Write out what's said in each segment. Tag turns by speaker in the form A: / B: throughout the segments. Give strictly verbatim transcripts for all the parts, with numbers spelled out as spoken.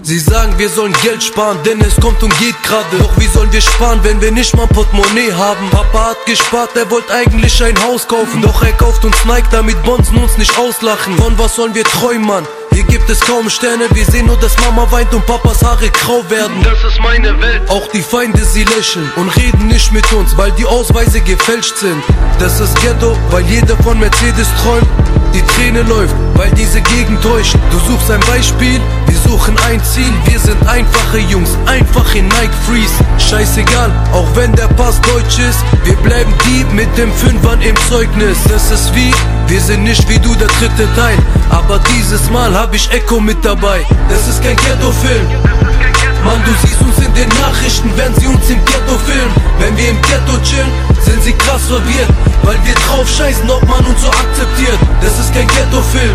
A: Sie sagen, wir sollen Geld sparen, denn es kommt und geht gerade. Doch wie sollen wir sparen, wenn wir nicht mal ein Portemonnaie haben? Papa hat gespart, er wollte eigentlich ein Haus kaufen. Doch er kauft uns Nike, damit Bonzen uns nicht auslachen. Von was sollen wir träumen, Mann? Hier gibt es kaum Sterne, wir sehen nur, dass Mama weint und Papas Haare grau werden. Das ist meine Welt. Auch die Feinde, sie lächeln und reden nicht mit uns, weil die Ausweise gefälscht sind. Das ist Ghetto, weil jeder von Mercedes träumt. Die Träne läuft, weil diese Gegend täuscht. Du suchst ein Beispiel, wir suchen ein Ziel. Wir sind einfache Jungs, einfach in Nike Freeze. Scheißegal, auch wenn der Pass deutsch ist, wir bleiben Dieb mit dem Fünfern im Zeugnis. Das ist wie, wir sind nicht wie du der dritte Teil, aber dieses Mal hab ich Echo mit dabei. Das ist kein Ghetto-Film. Mann, du siehst uns in den Nachrichten, wenn sie uns im Ghetto filmen. Wenn wir im Ghetto chillen, sind sie krass verwirrt, weil wir drauf scheißen, ob man uns so akzeptiert. Das ist kein Ghetto-Film.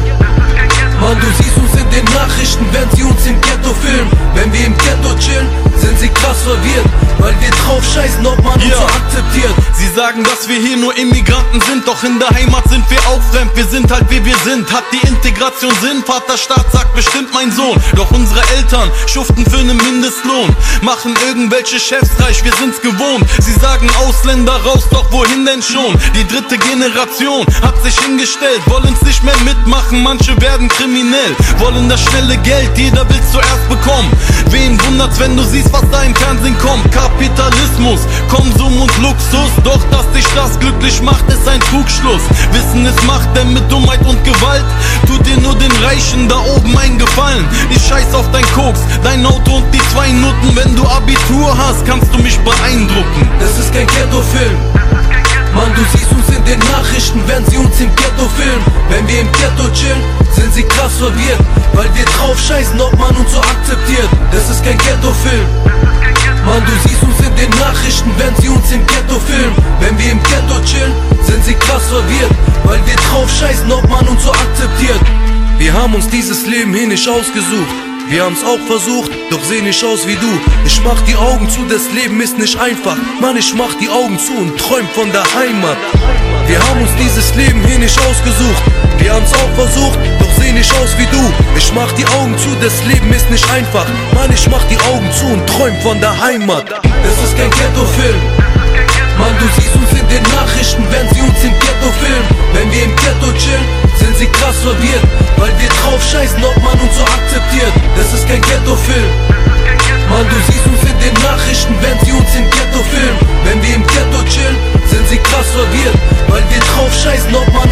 A: Mann, du siehst uns in den Nachrichten, wenn sie uns im Ghetto filmen. Wenn wir im Ghetto chillen, sind sie krass verwirrt, weil wir drauf scheißen, ob man uns
B: ja.
A: so akzeptiert.
B: Sie sagen, dass wir hier nur Immigranten sind, doch in der Heimat sind wir auch fremd. Wir sind halt wie wir sind, hat die Integration Sinn? Vaterstaat sagt bestimmt mein Sohn, doch unsere Eltern schuften für einen Mindestlohn, machen irgendwelche Chefs reich, wir sind's gewohnt. Sie sagen Ausländer raus, doch wohin denn schon? Die dritte Generation hat sich hingestellt, wollen's nicht mehr mitmachen, manche werden kriminell, wollen das schnelle Geld, jeder will's zuerst bekommen. Wen wundert's, wenn du siehst, was da im Fernsehen kommt? Kapitalismus, Konsum und Luxus, doch dass dich das glücklich macht, ist ein Trugschluss. Wissen ist Macht, denn mit Dummheit und Gewalt tut dir nur den Reichen da oben einen Gefallen. Ich scheiß auf dein Koks, dein Auto und die zwei Nutten. Wenn du Abitur hast, kannst du mich beeindrucken.
A: Das ist kein Ghetto-Film. Mann, du siehst uns in den Nachrichten, wenn sie uns im Ghetto filmen. Wenn wir im Ghetto chillen, sind sie krass verwirrt, weil wir drauf scheißen, ob man uns so akzeptiert. Das ist kein Ghetto-Film. Mann, du siehst uns in den Nachrichten, wenn sie uns im Ghetto filmen. Wenn wir im Ghetto chillen, sind sie krass verwirrt, weil wir drauf scheißen, ob man uns so akzeptiert. Wir haben uns dieses Leben hier nicht ausgesucht. Wir haben's auch versucht, doch seh nicht aus wie du. Ich mach die Augen zu, das Leben ist nicht einfach. Mann, ich mach die Augen zu und träum von der Heimat. Wir haben uns dieses Leben hier nicht ausgesucht. Wir haben's auch versucht, doch seh nicht aus wie du. Ich mach die Augen zu, das Leben ist nicht einfach. Mann, ich mach die Augen zu und träum von der Heimat. Das ist kein Ghetto-Film. Mann, du siehst uns in den Nachrichten, wenn sie uns im Ghetto filmen. Wenn wir im Ghetto chillen, sind sie krass verwirrt, weil wir drauf scheißen, ob man uns so akzeptiert. Das ist kein Ghetto-Film. Mann, du siehst uns in den Nachrichten, wenn sie uns im Ghetto filmen. Wenn wir im Ghetto chillen, sind sie krass verwirrt, weil wir drauf scheißen, ob man